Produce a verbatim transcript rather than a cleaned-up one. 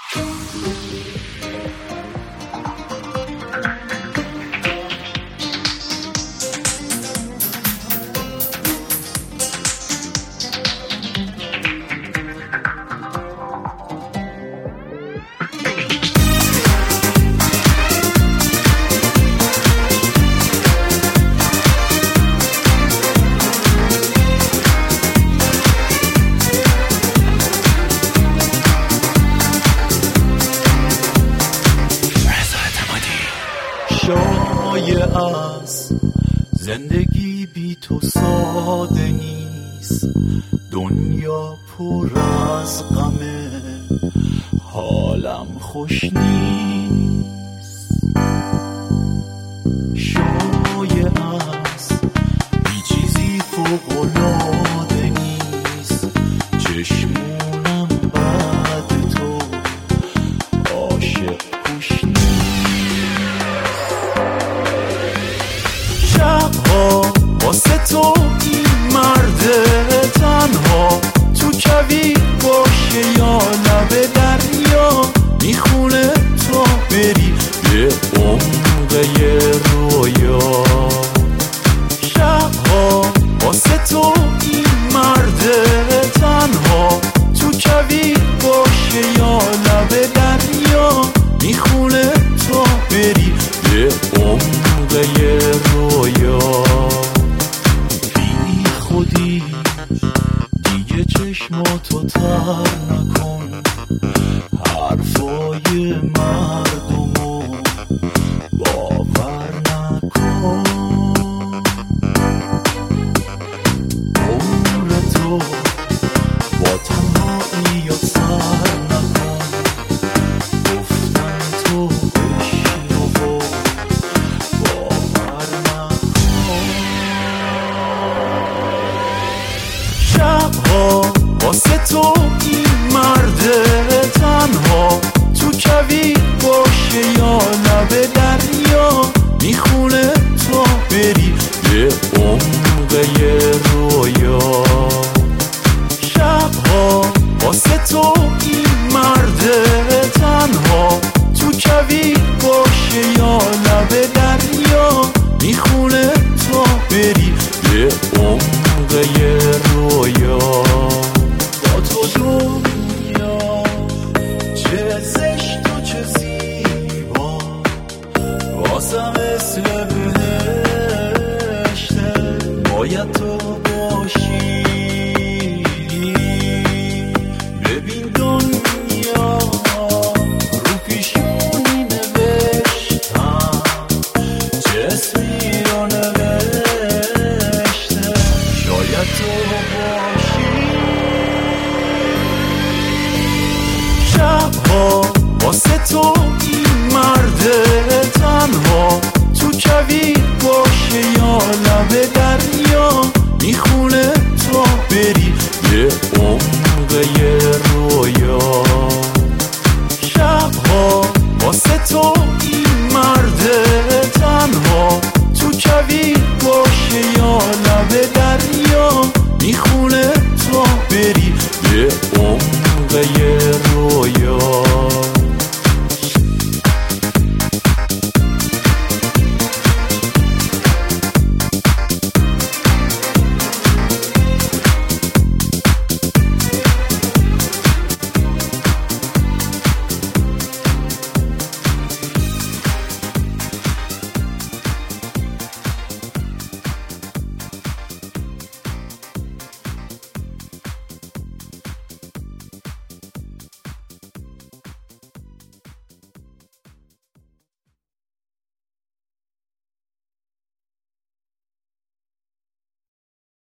شایع است زندگی بی تو ساده نیست، دنیا پر از غمه حالم خوش نیست. شایع است بی چیزی فوق‌العاده نیست، چشمونم بعد تو عاشق خوش نیست. شبها واسه تو این مرد تنها تو کوی باشه یا لب دریا، میخونه تا بری به عمق یه رویا. شبها واسه تو این مرد تنها تو کوی باشه یا لب دریا، میخونه تا بری به عمق یه رویا. بی خودی دیگه چشماتو تر نکن، حرفای مردمو باور نکن. عمر تو با تنهایی یا سر نکن، گفتن تو بشنو و باور نکن. شبها واسه تو این مرد تنها تو کوی باشه یا لب دریا، میخونه تا بری به عمق یه رویا. شبها واسه تو این مرد تنها تو کوی باشه یا لب دریا، میخونه تا بری به عمق یه رویا. با تو دنیا چه زشت و چه زیبا، واسه مثل بهشته باید تو باشی. ببین دنیا رو پیشونی نوشتم، چه اسمی رو نوشته شاید تو باشی. شبها واسه تو این مرد تنها تو کوی باشه یا لب دریا، میخونه تا بری به عمق یه رویا. شبها واسه تو این مرد تنها تو کوی باشه یا لب دریا، میخونه تا بری به عمق یه